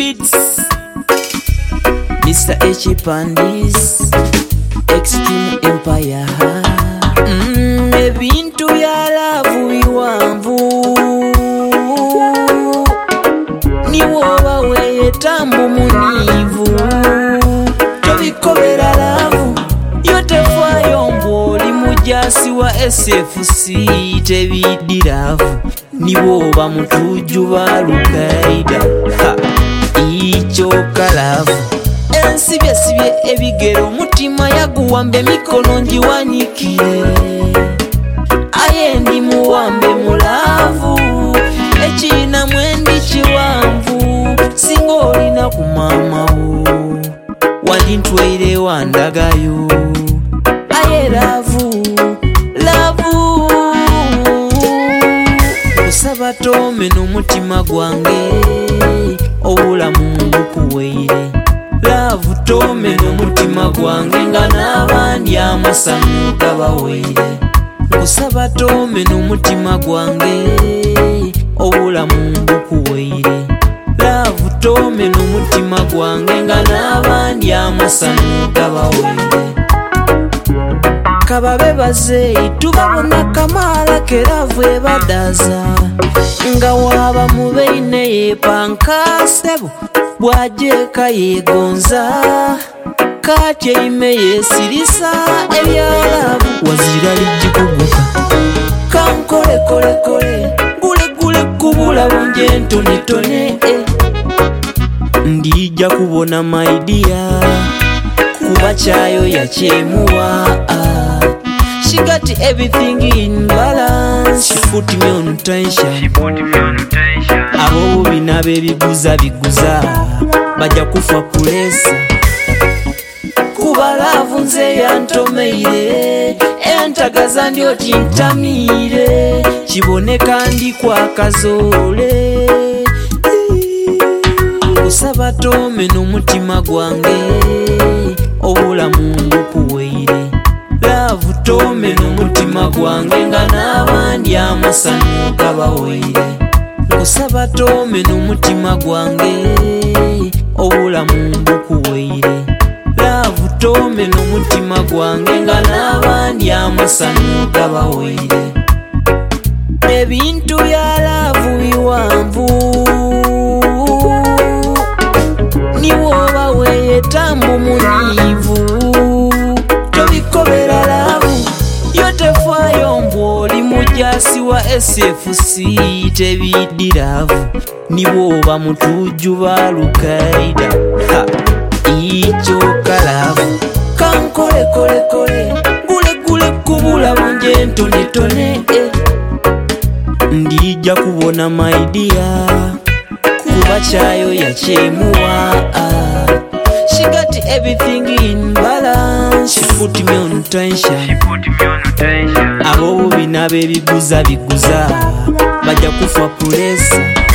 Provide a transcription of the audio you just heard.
Beats, Mr. H. Pandis, Extreme Empire. Ebintu bya love biwanvu niwoba weyetambu munivu tobikobera love yotefayo mboli mujasi wa SFC tebidiravu niwoba mutuju balukaida icho kalavu ensibye ebigero mutima yaguwambe mikono njiwanikire ayendi muwambe mulavu echina mwendi chiwanvu singolina kumamawo wandintwaire wandagayo aye lavu kusaba tome n'omutima gwange obulamu ngukuweire lavu tome n'omutima gwange nga n'abandi amasanu gabaweire kusaba tome n'omutima gwange obulamu ngukuweire lavu tome n'omutima gwange nga n'abandi amasanu gabaweire kababe bazeyi tubabona kamala keravu ebadaza nga waba mubeine yepankasebo bwajeka yegonza kati eime yesirisa ebyalavu wazira lijikuguka kankolekolekole gule kubula bunje ntonetone ndijja kubona maidia kuba kyayo yakyemuwa. She got everything in balance. She put me on tension. Abo binabe biguza bajja kufa pulesa kuba lavu nze yantomeire entagaza ndi oti ntamire kiboneka ndi kwa kazole kusaba tome n'omutima gwange obulamu ngukuweire lavu tome n'omutima gwange nga n'abandi amasanu gabaweire kusaba tome n'omutima gwange obulamu ngukuweire lavu tome n'omutima gwange nga n'abandi amasanu gabaweire ebintu bya lavu biwanvu niwoba weyetambu munivu tobikobera lavu yotefayo mboli mujasi wa SFC tebidiravu niwoba mutuju balukaida icho kalavu kankolekolekole gule kubula bunje ntonetone ndijja kubona maidia kuba kyayo yakyemuwa. She got everything in balance. She put me on tension. Abo binabe biguza bajja kufa pulesa